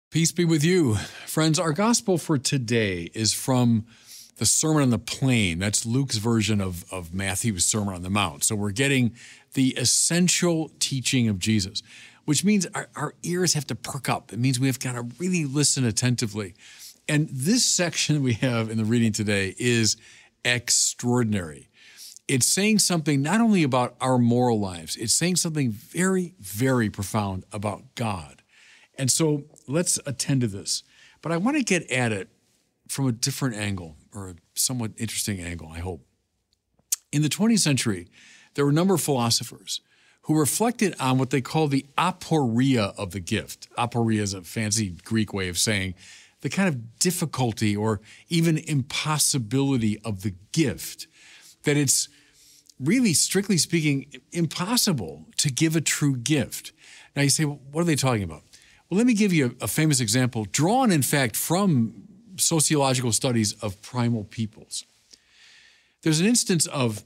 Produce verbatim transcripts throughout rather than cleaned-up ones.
Peace be with you. Friends, our gospel for today is from the Sermon on the Plain. That's Luke's version of, of Matthew's Sermon on the Mount. So we're getting the essential teaching of Jesus, which means our, our ears have to perk up. It means we have got to really listen attentively. And this section we have in the reading today is extraordinary. It's saying something not only about our moral lives, it's saying something very, very profound about God. And so let's attend to this. But I want to get at it from a different angle, or a somewhat interesting angle, I hope. In the twentieth century, there were a number of philosophers who reflected on what they call the aporia of the gift. Aporia is a fancy Greek way of saying the kind of difficulty or even impossibility of the gift, that it's really, strictly speaking, impossible to give a true gift. Now you say, well, what are they talking about? Well, let me give you a, a famous example, drawn, in fact, from sociological studies of primal peoples. There's an instance of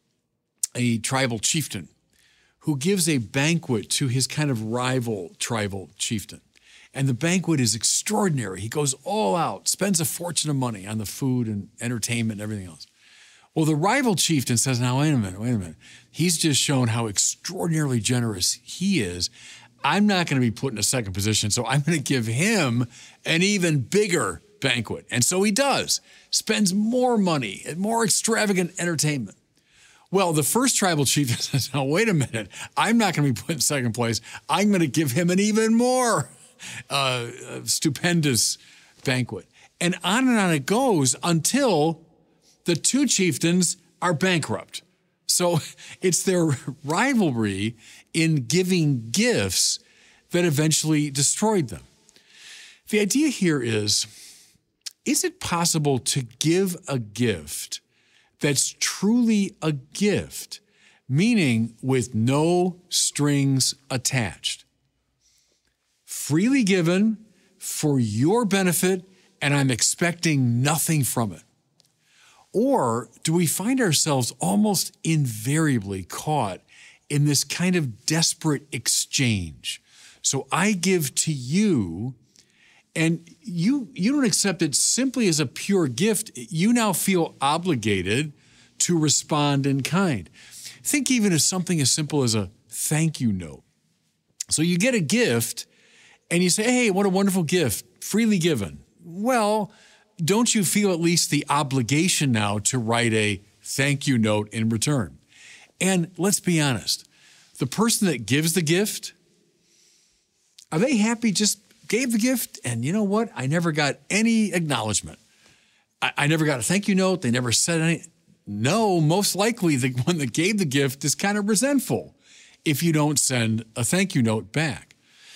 a tribal chieftain who gives a banquet to his kind of rival tribal chieftain. And the banquet is extraordinary. He goes all out, spends a fortune of money on the food and entertainment and everything else. Well, the rival chieftain says, now, wait a minute, wait a minute. He's just shown how extraordinarily generous he is. I'm not going to be put in a second position, so I'm going to give him an even bigger banquet. And so he does, spends more money and more extravagant entertainment. Well, the first tribal chief says, now, wait a minute, I'm not going to be put in second place. I'm going to give him an even more uh, stupendous banquet. And on and on it goes until the two chieftains are bankrupt. So it's their rivalry in giving gifts that eventually destroyed them. The idea here is, is it possible to give a gift that's truly a gift, meaning with no strings attached? Freely given for your benefit, and I'm expecting nothing from it. Or do we find ourselves almost invariably caught in this kind of desperate exchange? So I give to you, and you, you don't accept it simply as a pure gift. You now feel obligated to respond in kind. Think even of something as simple as a thank you note. So you get a gift, and you say, hey, what a wonderful gift, freely given. Well, don't you feel at least the obligation now to write a thank you note in return? And let's be honest, the person that gives the gift, are they happy just gave the gift? And you know what? I never got any acknowledgement. I, I never got a thank you note. They never said anything. No, most likely the one that gave the gift is kind of resentful if you don't send a thank you note back.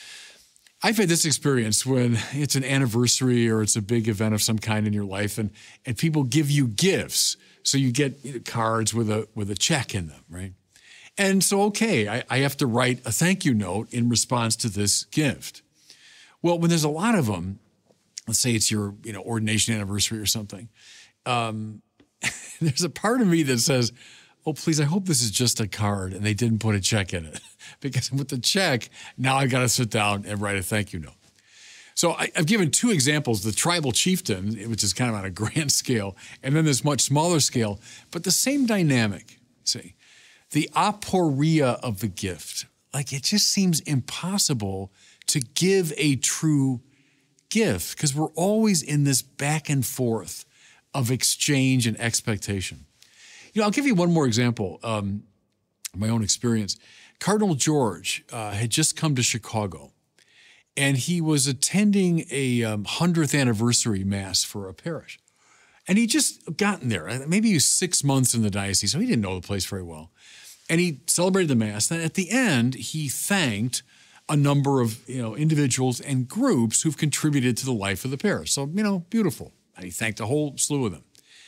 I've had this experience when it's an anniversary or it's a big event of some kind in your life, and, and people give you gifts. So you get you know, cards with a with a check in them, right? And so, okay, I, I have to write a thank you note in response to this gift. Well, when there's a lot of them, let's say it's your you know ordination anniversary or something, um, there's a part of me that says, oh, please, I hope this is just a card and they didn't put a check in it. Because with the check, now I got to sit down and write a thank you note. So I, I've given two examples, the tribal chieftain, which is kind of on a grand scale, and then this much smaller scale, but the same dynamic, see, the aporia of the gift. Like it just seems impossible to give a true gift because we're always in this back and forth of exchange and expectation. You know, I'll give you one more example, um, my own experience. Cardinal George uh, had just come to Chicago, and he was attending a um, hundredth anniversary mass for a parish. And he just gotten there. Maybe he was six months in the diocese, so he didn't know the place very well. And he celebrated the mass. And at the end, he thanked a number of you know individuals and groups who've contributed to the life of the parish. So, you know, beautiful. And he thanked a whole slew of them.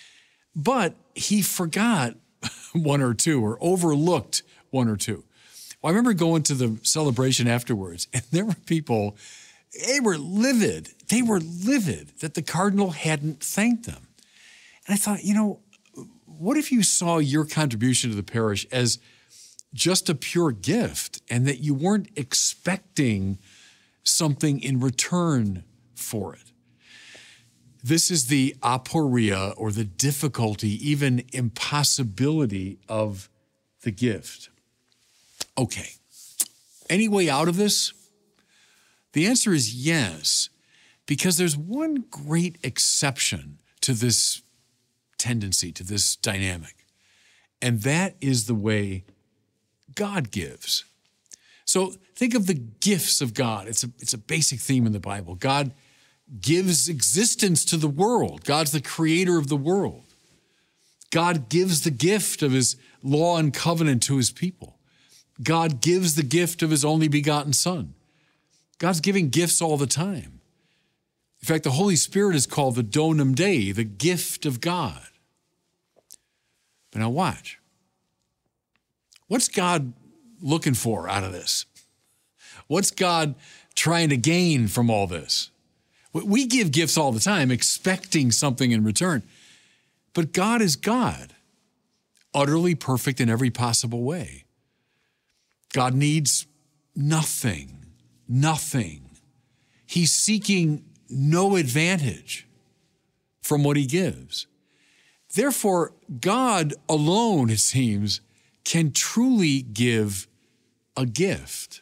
But he forgot one or two or overlooked one or two. Well, I remember going to the celebration afterwards, and there were people, they were livid. They were livid that the cardinal hadn't thanked them. And I thought, you know, what if you saw your contribution to the parish as just a pure gift and that you weren't expecting something in return for it. This is the aporia, or the difficulty, even impossibility of the gift. Okay, any way out of this? The answer is yes, because there's one great exception to this tendency, to this dynamic, and that is the way God gives. So think of the gifts of God. It's a, it's a basic theme in the Bible. God gives existence to the world. God's the creator of the world. God gives the gift of his law and covenant to his people. God gives the gift of his only begotten Son. God's giving gifts all the time. In fact, the Holy Spirit is called the Donum Dei, the gift of God. But now watch. What's God looking for out of this? What's God trying to gain from all this? We give gifts all the time, expecting something in return. But God is God, utterly perfect in every possible way. God needs nothing, nothing. He's seeking no advantage from what he gives. Therefore, God alone, it seems, can truly give a gift.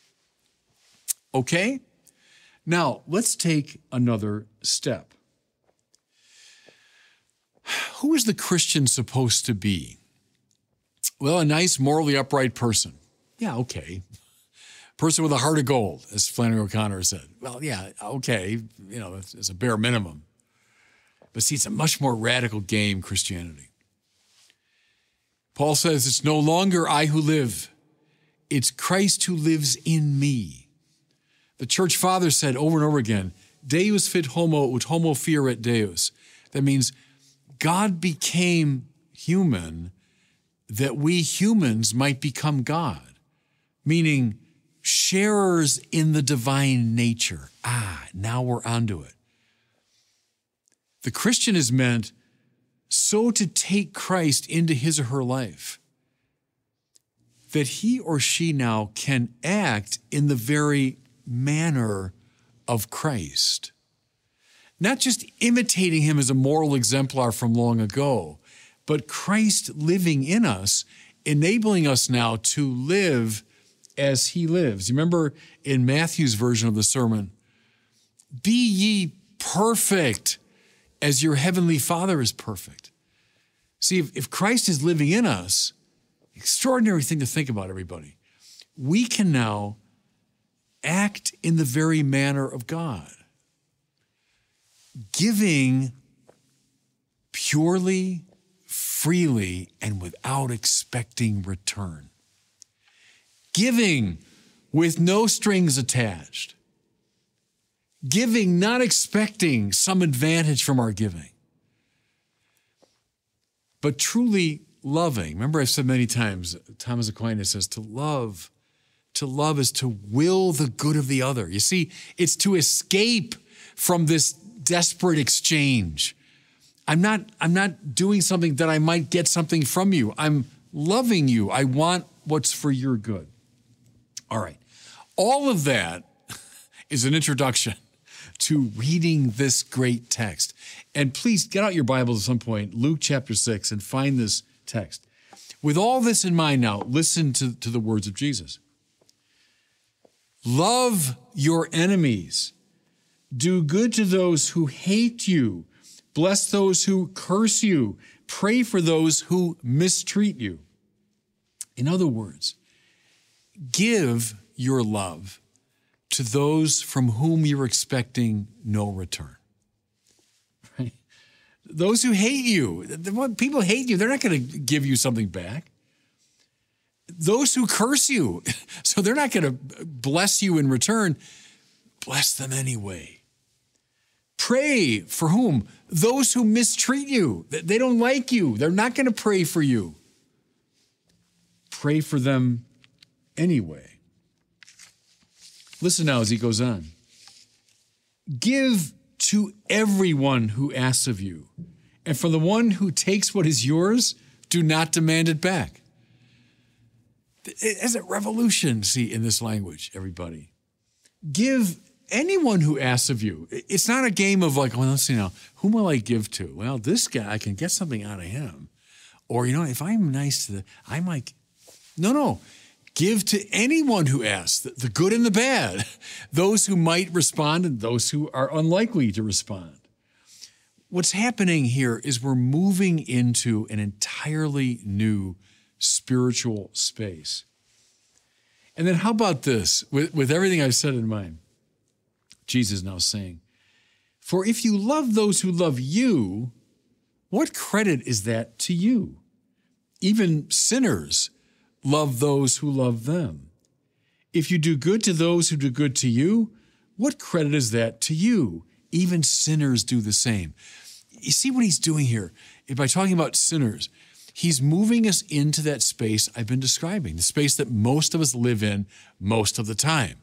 Okay? Now, let's take another step. Who is the Christian supposed to be? Well, a nice, morally upright person. Yeah, okay. Person with a heart of gold, as Flannery O'Connor said. Well, yeah, okay, you know, it's a bare minimum. But see, it's a much more radical game, Christianity. Paul says, it's no longer I who live, it's Christ who lives in me. The church fathers said over and over again, Deus fit homo ut homo fieret Deus. That means God became human that we humans might become God, meaning sharers in the divine nature. Ah, now we're onto it. The Christian is meant so to take Christ into his or her life that he or she now can act in the very manner of Christ. Not just imitating him as a moral exemplar from long ago, but Christ living in us, enabling us now to live as he lives. You remember in Matthew's version of the sermon, be ye perfect as your heavenly Father is perfect. See, if, if Christ is living in us, extraordinary thing to think about, everybody. We can now act in the very manner of God, giving purely, freely, and without expecting return. Giving with no strings attached. Giving, not expecting some advantage from our giving. But truly loving. Remember, I've said many times, Thomas Aquinas says, to love, to love is to will the good of the other. You see, it's to escape from this desperate exchange. I'm not, I'm not doing something that I might get something from you. I'm loving you. I want what's for your good. All right. All of that is an introduction to reading this great text. And please get out your Bibles at some point, Luke chapter six, and find this text. With all this in mind now, listen to, to the words of Jesus. Love your enemies. Do good to those who hate you. Bless those who curse you. Pray for those who mistreat you. In other words, give your love to those from whom you're expecting no return. Right? Those who hate you, when people hate you, they're not going to give you something back. Those who curse you, so they're not going to bless you in return, bless them anyway. Pray for whom? Those who mistreat you. They don't like you. They're not going to pray for you. Pray for them anyway. Listen now as he goes on. Give to everyone who asks of you, and from the one who takes what is yours, do not demand it back. It's a revolution, see, in this language, everybody. Give anyone who asks of you, it's not a game of like, well, let's see now, whom will I give to? Well, this guy, I can get something out of him. Or, you know, if I'm nice to the, I might, no, no. Give to anyone who asks, the, the good and the bad, those who might respond and those who are unlikely to respond. What's happening here is we're moving into an entirely new spiritual space. And then how about this, with, with everything I've said in mind? Jesus now saying, for if you love those who love you, what credit is that to you? Even sinners love those who love them. If you do good to those who do good to you, what credit is that to you? Even sinners do the same. You see what he's doing here? By talking about sinners, he's moving us into that space I've been describing, the space that most of us live in most of the time.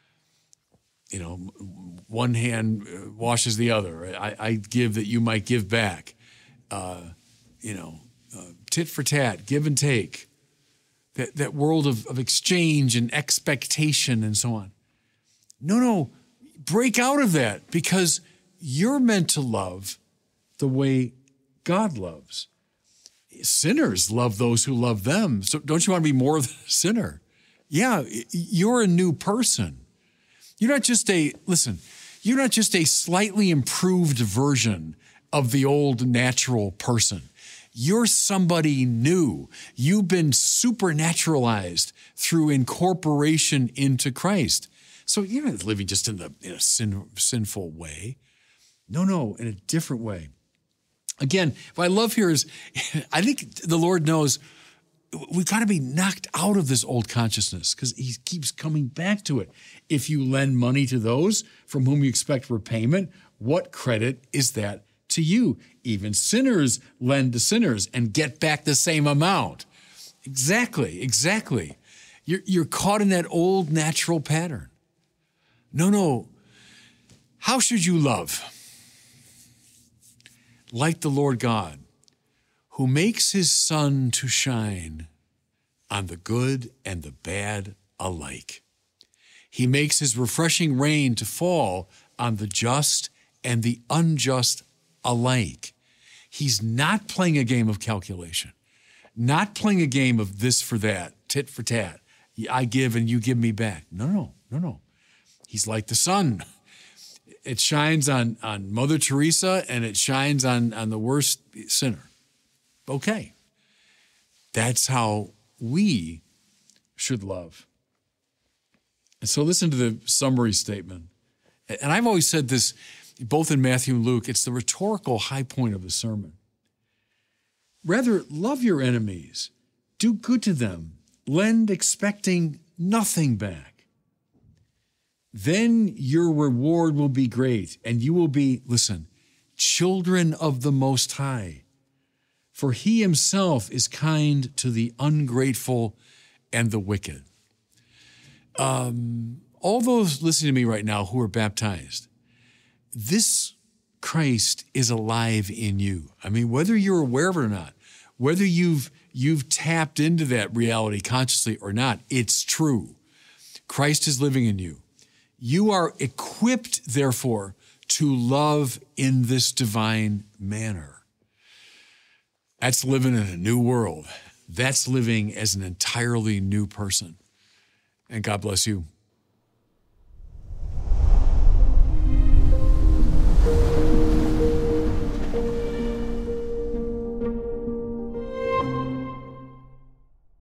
You know, one hand washes the other. I, I give that you might give back. Uh, you know, uh, tit for tat, give and take. That, that world of, of exchange and expectation and so on. No, no, break out of that because you're meant to love the way God loves. Sinners love those who love them. So don't you want to be more than a sinner? Yeah, you're a new person. You're not just a, listen, you're not just a slightly improved version of the old natural person. You're somebody new. You've been supernaturalized through incorporation into Christ. So you're not living just in, the, in a sin, sinful way. No, no, in a different way. Again, what I love here is, I think the Lord knows we've got to be knocked out of this old consciousness because he keeps coming back to it. If you lend money to those from whom you expect repayment, what credit is that to you? Even sinners lend to sinners and get back the same amount. Exactly, exactly. You're, you're caught in that old natural pattern. No, no. How should you love? Like the Lord God, who makes his sun to shine on the good and the bad alike. He makes his refreshing rain to fall on the just and the unjust alike. He's not playing a game of calculation, not playing a game of this for that, tit for tat. I give and you give me back. No, no, no, no. He's like the sun. It shines on, on Mother Teresa and it shines on, on the worst sinner. Okay. That's how we should love. And so listen to the summary statement. And I've always said this, both in Matthew and Luke, it's the rhetorical high point of the sermon. Rather, love your enemies, do good to them, lend expecting nothing back. Then your reward will be great, and you will be, listen, children of the Most High. For he himself is kind to the ungrateful and the wicked. Um, all those listening to me right now who are baptized, this Christ is alive in you. I mean, whether you're aware of it or not, whether you've you've tapped into that reality consciously or not, it's true. Christ is living in you. You are equipped, therefore, to love in this divine manner. That's living in a new world. That's living as an entirely new person. And God bless you.